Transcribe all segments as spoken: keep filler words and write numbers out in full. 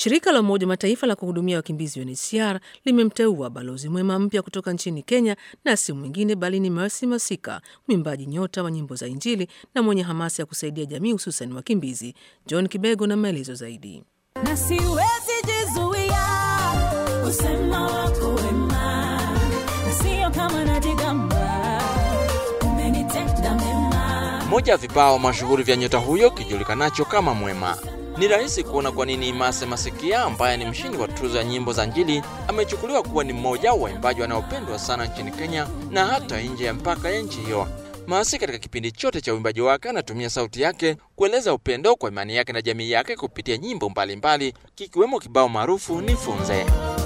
Shirika la Umoja Mataifa la kuhudumia wakimbizi U N H C R limemteua balozi mwema mpya kutoka nchini Kenya, na si mwingine bali ni Mercy Masika, mwimbaji nyota wa nyimbo za Injili na mwenye hamasa ya kusaidia jamii hususan wakimbizi. John Kibego na maelezo zaidi. Na siwezi jizuia kusema wako wema, na sio kama najigamba, umenitenda mema. Moja ya vibao mashuhuri vya nyota huyo kijulikanacho kama Mwema. Ni rahisi kuona kwa nini Mercy Masika, ambaye ni mshindi wa tuzo ya nyimbo za Injili, amechukuliwa kuwa ni mmoja wa waimbaji wanaopendwa sana nchini Kenya na hata nje ya mpaka ya nchi hiyo. Mercy katika kipindi chote cha uimbaji wake anatumia sauti yake kueleza upendo kwa imani yake na jamii yake kupitia nyimbo mbalimbali, kikiwemo kibao maarufu Nifunze.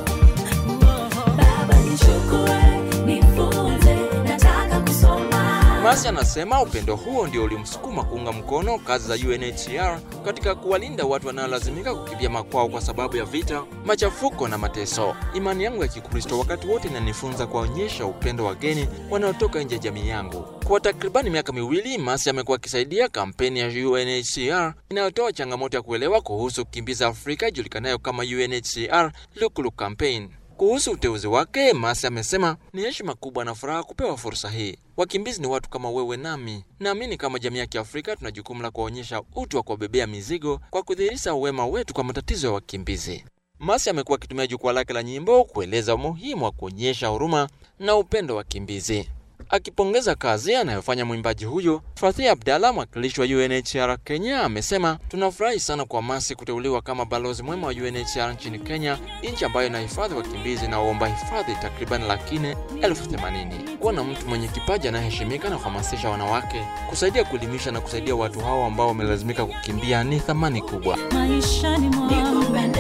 Baba nichukue, nifunze, nataka kusoma. Mercy anasema upendo huo ndio ulimsukuma kuunga mkono kazi za U N H C R katika kuwalinda watu wanaolazimika kukimbia makwao kwa sababu ya vita, machafuko na mateso. Imani yangu ya Kikristo wakati wote inanifunza kuonyesha upendo wageni wanaotoka nje ya jamii yangu. Kwa takribani miaka miwili, Mercy amekuwa akisaidia kampeni ya U N H C R inayotoa changamoto ya kuelewa kuhusu kukimbiza Afrika ijulikanayo kama U N H C R Look Look Campaign. Kuhusu uteuzi wake, Mercy amesema ni heshima kubwa na furaha kupewa fursa hii. Wakimbizi ni watu kama wewe nami. Naamini kama jamii ya Kiafrika tuna jukumu la kuonyesha utu wa kubebea mizigo kwa kudhihirisha wema wetu kwa matatizo ya wakimbizi. Mercy amekuwa akitumia jukwaa lake la nyimbo kueleza umuhimu wa kuonyesha huruma na upendo wa wakimbizi. Akipongeza kazi anayofanya mwimbaji huyo, Fathia Abdalla, mwakilishi wa U N H C R Kenya, amesema tunafurahi sana kwa Mercy kuteuliwa kama balozi mwema wa U N H C R nchini Kenya, nchi ambayo inahifadhi wakimbizi na waomba hifadhi takriban laki nne elfu themanini. Kuwa na mtu mwenye kipaji anayeheshimika na kuhamasisha wanawake, kusaidia kuelimisha na kusaidia watu hao ambao wamelazimika kukimbia ni thamani kubwa. Maisha ni mwangu.